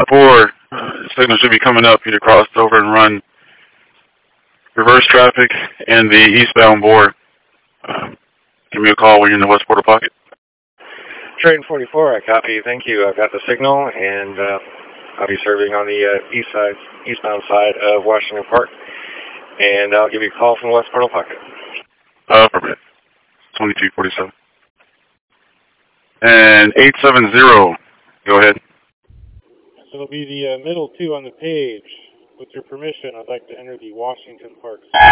4, signal should be coming up. Either crossed over and run reverse traffic and the eastbound bore. Give me a call when you're in the west portal pocket. Train 44, I copy. Thank you. I've got the signal, and I'll be serving on the eastbound side of Washington Park, and I'll give you a call from the west portal pocket. Perfect. 2247. And 870, go ahead. So it'll be the middle 2 on the page. With your permission, I'd like to enter the Washington Park.